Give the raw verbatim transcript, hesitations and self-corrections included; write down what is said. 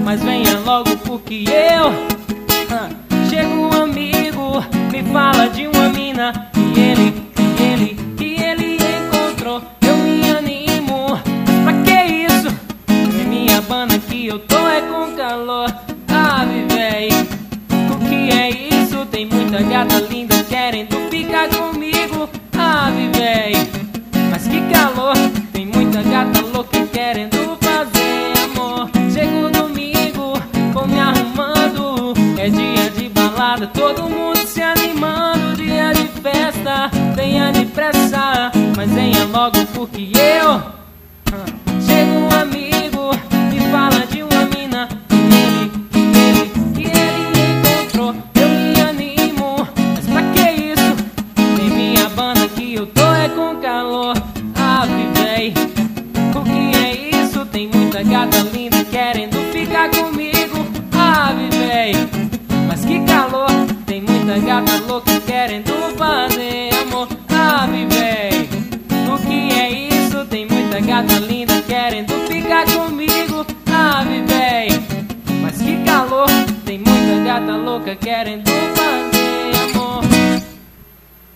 mas venha logo porque eu chega um amigo, me fala de uma mina que ele, que ele, que ele encontrou. Eu me animo, mas pra que isso? Em minha banda que eu tô é com calor. Ave véi, o que é isso? Tem muita gata linda querendo ficar comigo. Ave véi, mas que calor. Tem muita gata louca querendo fazer amor. Chego domingo, vou me arrumando. É dia de balada, todo mundo se animando. Dia de festa, venha depressa, mas venha logo porque eu chego um amigo, me fala de uma mina que ele, que ele, que ele encontrou. Eu me animo, mas pra que isso? Tem minha banda que eu tô é com calor. Ave véi, o que é isso? Tem muita gata linda querendo ficar comigo. Ave véi, mas que calor. Tem muita gata louca querendo fazer